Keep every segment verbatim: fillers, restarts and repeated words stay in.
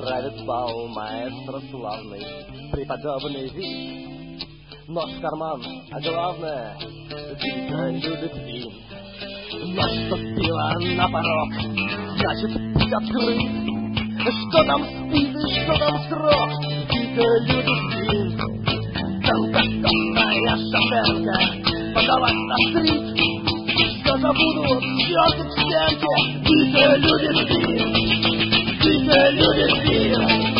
правит бал маэстро славный, преподобный вид. Нож в карман, а главное, Вита любит вин. Наступила на порог, значит, путь открыт. Что там спит и что там срок, Вита любит вин. Тонкостопная шатенка подалась на стрит. Все забуду, все тут в стенке, Вита любит вин. Вита любит вин.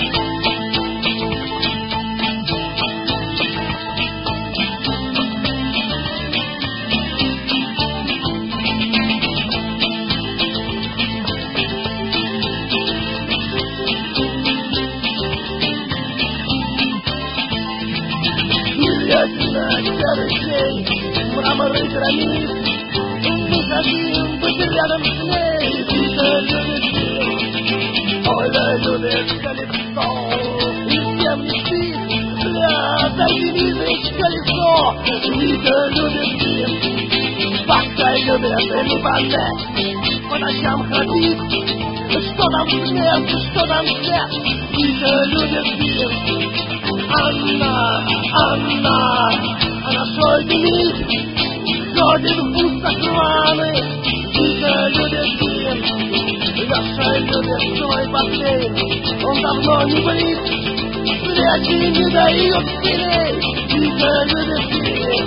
На серый день, мрамор и гранит, мы хотим быть рядом с ней. Вита любит вин, Оля любит колесо, и всем не спит, бля, дайте видеть колесо. Вита любит вин, Бака любит рибанет, по ночам ходит. Что там свет, что там свет, Вита любит вин. Анна, Анна, она свой демид, ходит в бустах рваный. Вита любит вин, Леша любит свой бассейн, он давно не болит, свечи не дают силей. Вита любит вин.